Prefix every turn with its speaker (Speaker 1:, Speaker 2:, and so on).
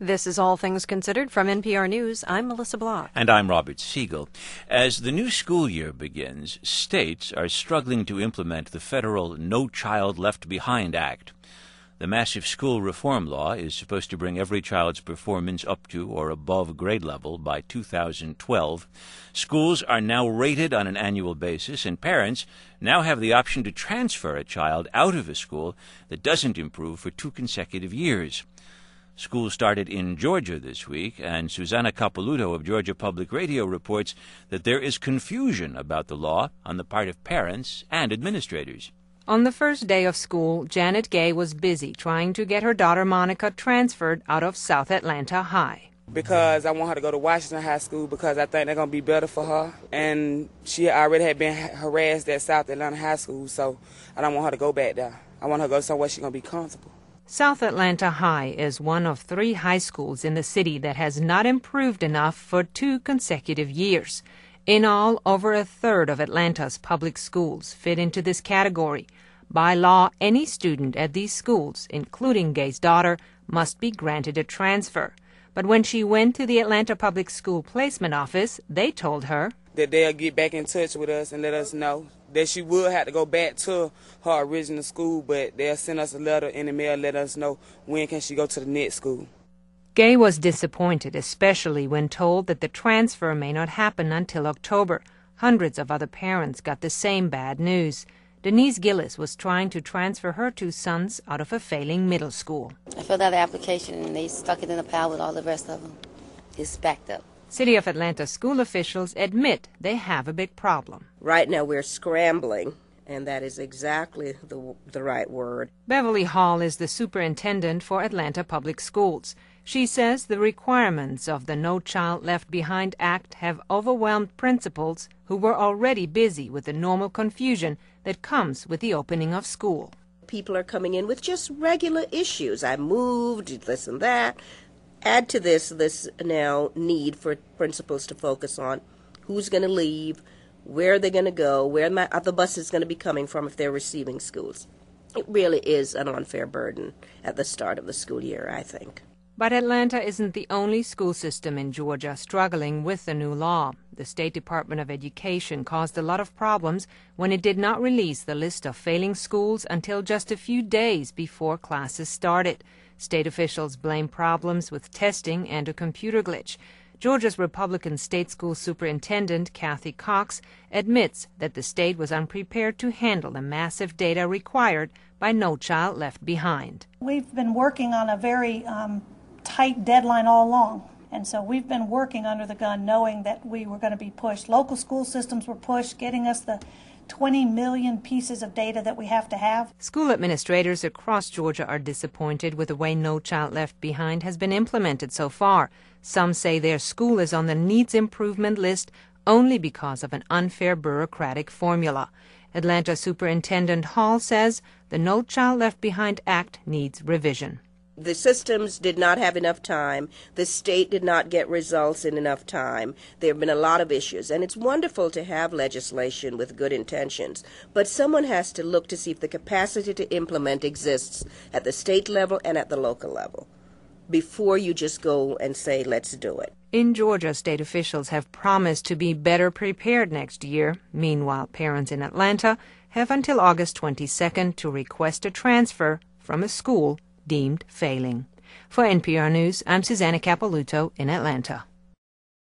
Speaker 1: This is All Things Considered from NPR News. I'm Melissa Block.
Speaker 2: And I'm Robert Siegel. As the new school year begins, states are struggling to implement the federal No Child Left Behind Act. The massive school reform law is supposed to bring every child's performance up to or above grade level by 2012. Schools are now rated on an annual basis, and parents now have the option to transfer a child out of a school that doesn't improve for 2 consecutive years. School started in Georgia this week, and Susanna Capelouto of Georgia Public Radio reports that there is confusion about the law on the part of parents and administrators.
Speaker 3: On the first day of school, Janet Gay was busy trying to get her daughter Monica transferred out of South Atlanta High.
Speaker 4: Because I want her to go to Washington High School because I think they're going to be better for her. And she already had been harassed at South Atlanta High School, so I don't want her to go back there. I want her to go somewhere she's going to be comfortable.
Speaker 3: South Atlanta High is one of 3 high schools in the city that has not improved enough for 2 consecutive years. In all, over a third of Atlanta's public schools fit into this category. By law, any student at these schools, including Gay's daughter, must be granted a transfer. But when she went to the Atlanta Public School Placement Office, they told her
Speaker 4: that they'll get back in touch with us and let us know that she will have to go back to her original school, but they'll send us a letter in the mail, let us know when can she go to the next school.
Speaker 3: Gay was disappointed, especially when told that the transfer may not happen until October. Hundreds of other parents got the same bad news. Denise Gillis was trying to transfer her 2 sons out of a failing middle school.
Speaker 5: I filled out the application and they stuck it in a pile with all the rest of them. It's backed up.
Speaker 3: City of Atlanta school officials admit they have a big problem.
Speaker 6: Right now we're scrambling, and that is exactly the right word.
Speaker 3: Beverly Hall is the superintendent for Atlanta Public Schools. She says the requirements of the No Child Left Behind Act have overwhelmed principals who were already busy with the normal confusion that comes with the opening of school.
Speaker 6: People are coming in with just regular issues. I moved, this and that. Add to this now need for principals to focus on who's going to leave, where they're going to go, where the bus is going to be coming from if they're receiving schools. It really is an unfair burden at the start of the school year, I think.
Speaker 3: But Atlanta isn't the only school system in Georgia struggling with the new law. The State Department of Education caused a lot of problems when it did not release the list of failing schools until just a few days before classes started. State officials blame problems with testing and a computer glitch. Georgia's Republican state school superintendent, Kathy Cox, admits that the state was unprepared to handle the massive data required by No Child Left Behind.
Speaker 7: We've been working on a very tight deadline all along, and so we've been working under the gun knowing that we were going to be pushed. Local school systems were pushed, getting us the 20 million pieces of data that we have to have.
Speaker 3: School administrators across Georgia are disappointed with the way No Child Left Behind has been implemented so far. Some say their school is on the needs improvement list only because of an unfair bureaucratic formula. Atlanta Superintendent Hall says the No Child Left Behind Act needs revision.
Speaker 6: The systems did not have enough time. The state did not get results in enough time. There have been a lot of issues, and it's wonderful to have legislation with good intentions, but someone has to look to see if the capacity to implement exists at the state level and at the local level before you just go and say, let's do it.
Speaker 3: In Georgia, state officials have promised to be better prepared next year. Meanwhile, parents in Atlanta have until August 22nd to request a transfer from a school deemed failing. For NPR News, I'm Susanna Capelouto in Atlanta.